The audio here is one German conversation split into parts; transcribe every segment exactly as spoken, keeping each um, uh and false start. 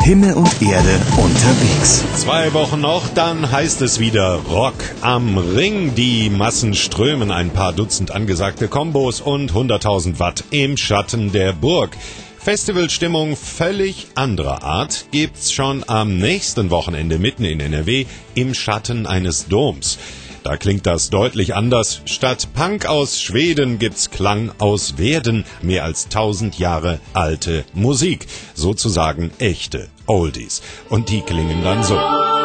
Himmel und Erde unterwegs. Zwei Wochen noch, dann heißt es wieder Rock am Ring. Die Massen strömen, ein paar Dutzend angesagte Kombos und hunderttausend Watt im Schatten der Burg. Festivalstimmung völlig anderer Art gibt's schon am nächsten Wochenende mitten in N R W im Schatten eines Doms. Da klingt das deutlich anders. Statt Punk aus Schweden gibt's Klang aus Werden. Mehr als tausend Jahre alte Musik. Sozusagen echte Oldies. Und die klingen dann so.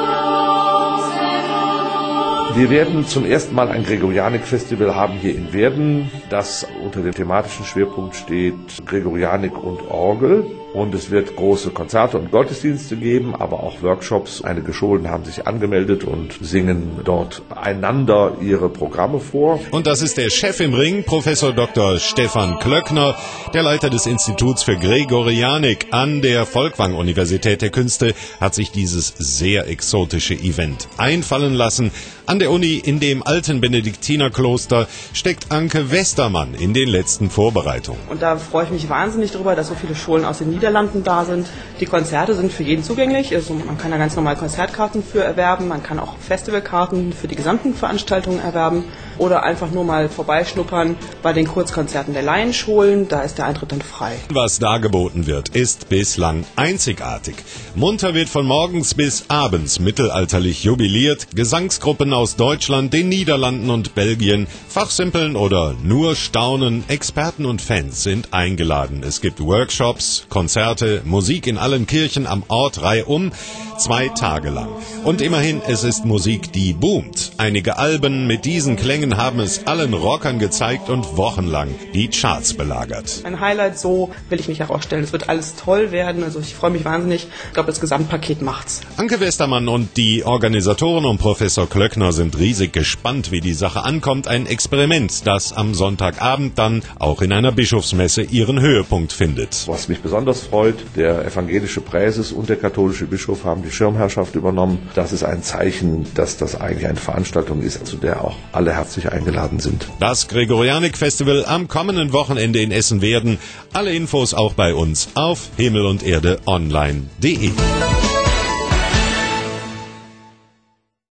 Wir werden zum ersten Mal ein Gregorianik-Festival haben hier in Werden, das unter dem thematischen Schwerpunkt steht Gregorianik und Orgel. Und es wird große Konzerte und Gottesdienste geben, aber auch Workshops. Einige Schulen haben sich angemeldet und singen dort einander ihre Programme vor. Und das ist der Chef im Ring, Professor Doktor Stefan Klöckner, der Leiter des Instituts für Gregorianik an der Folkwang-Universität der Künste, hat sich dieses sehr exotische Event einfallen lassen. An der Uni in dem alten Benediktinerkloster steckt Anke Westermann in den letzten Vorbereitungen. Und da freue ich mich wahnsinnig drüber, dass so viele Schulen aus den Niederlanden da sind. Die Konzerte sind für jeden zugänglich. Also man kann da ganz normal Konzertkarten für erwerben. Man kann auch Festivalkarten für die gesamten Veranstaltungen erwerben. Oder einfach nur mal vorbeischnuppern bei den Kurzkonzerten der Laienschulen. Da ist der Eintritt dann frei. Was da geboten wird, ist bislang einzigartig. Munter wird von morgens bis abends mittelalterlich jubiliert. Gesangsgruppen aus Deutschland, den Niederlanden und Belgien, fachsimpeln oder nur staunen. Experten und Fans sind eingeladen. Es gibt Workshops, Konzerte, Musik in allen Kirchen am Ort reihum, zwei Tage lang. Und immerhin, es ist Musik, die boomt. Einige Alben mit diesen Klängen haben es allen Rockern gezeigt und wochenlang die Charts belagert. Ein Highlight, so will ich mich herausstellen. Es wird alles toll werden. Also ich freue mich wahnsinnig. Ich glaube, das Gesamtpaket macht's. Anke Westermann und die Organisatoren und Professor Klöckner sind riesig gespannt, wie die Sache ankommt. Ein Experiment, das am Sonntagabend dann auch in einer Bischofsmesse ihren Höhepunkt findet. Was mich besonders freut, der evangelische Präses und der katholische Bischof haben die Schirmherrschaft übernommen. Das ist ein Zeichen, dass das eigentlich eine Veranstaltung ist, zu der auch alle herzlich eingeladen sind. Das Gregorianik-Festival am kommenden Wochenende in Essen-Werden. Alle Infos auch bei uns auf himmel und erde online punkt de.